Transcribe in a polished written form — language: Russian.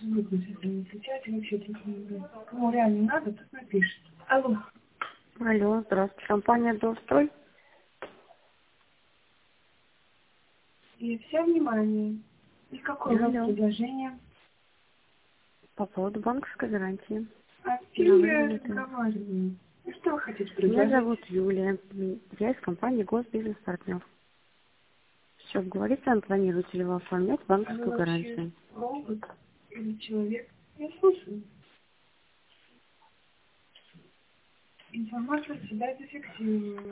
выключить, не отвечать, вообще тут не играет. Кому реально надо, тут напишет. Алло. Алло, здравствуйте. Компания «Долстрой». И все внимание. И какое у вас Алло. предложение? По поводу банковской гарантии. А с кем я разговариваю? И что вы хотите Меня предложить? зовут Юлия. Я из компании «Госбизнес-партнер». Все, говорить с вами, планируете ли вы оформлять А вы банковскую вообще гарантию? робот или человек? Я слушаю. Информация всегда зафиксирована.